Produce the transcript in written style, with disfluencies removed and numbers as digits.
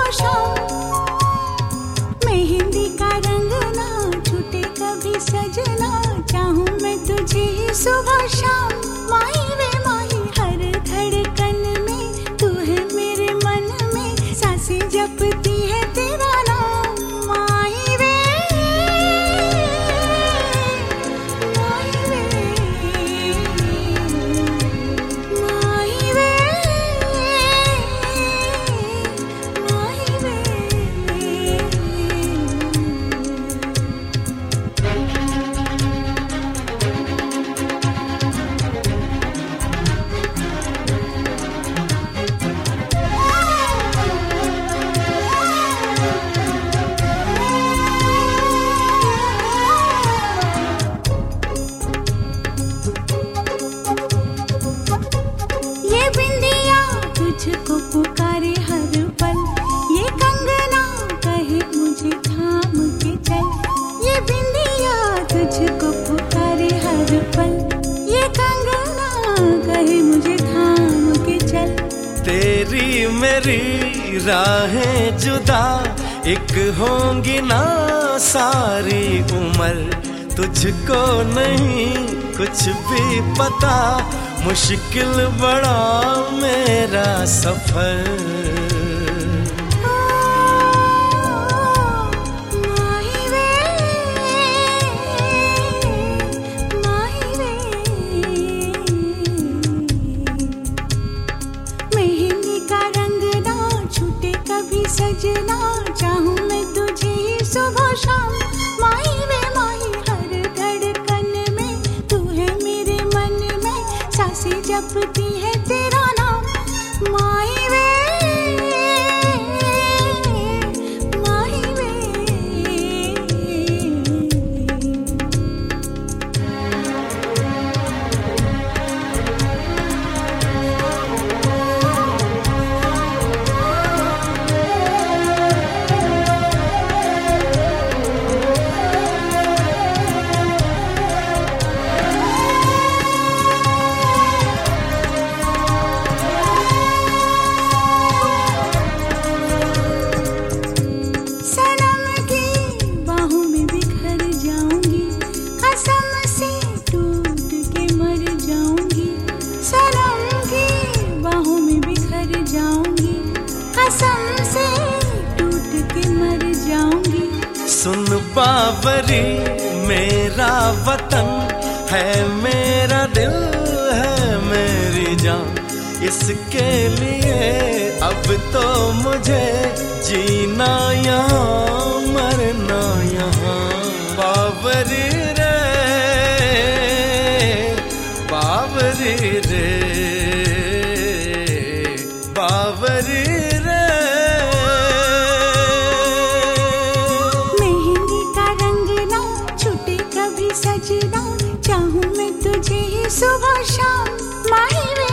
शाम। मेहंदी का रंग ना छूटे कभी सजना, चाहूं मैं तुझे ही सुबह शाम। माही वे माही हर धड़कन में तू है मेरे मन में, सांसें जपती है तेरा नाम। माही वे माही वे माही वे माही वे। ये बिंदिया तुझको पुकारे हर पल, ये कंगना कहे मुझे थाम के चल। ये बिंदिया तुझको पुकारे हर पल, ये कंगना कहे मुझे थाम के चल। तेरी मेरी राहें जुदा एक होंगी ना सारी उम्र, तुझको नहीं कुछ भी पता, मुश्किल बड़ा मेरा सफर। माही वे माही वे। मेहंदी का रंग ना छूटे कभी सजना, चाहूं मैं तुझे ही सुबह शाम। माही वे माही हर धड़कन में तू है मेरे मन में, सांसें जपती है तेरा नाम। माही वे माही वे। सनम की बाहों में बिखर जाऊंगी, कसम से टूट के मर जाऊंगी। सनम की बाहों में बिखर जाऊंगी, कसम से टूट के मर जाऊंगी। सुन बावरी मेरा वतन है, मेरा दिल है मेरी जान, इसके लिए अब तो मुझे जीना यहाँ मरना यहाँ। बावरी रे बावरी रे बावरी रे। मेहंदी का रंग ना छूटे कभी सजना, चाहूं मैं तुझे ही सुबह शाम। माही वे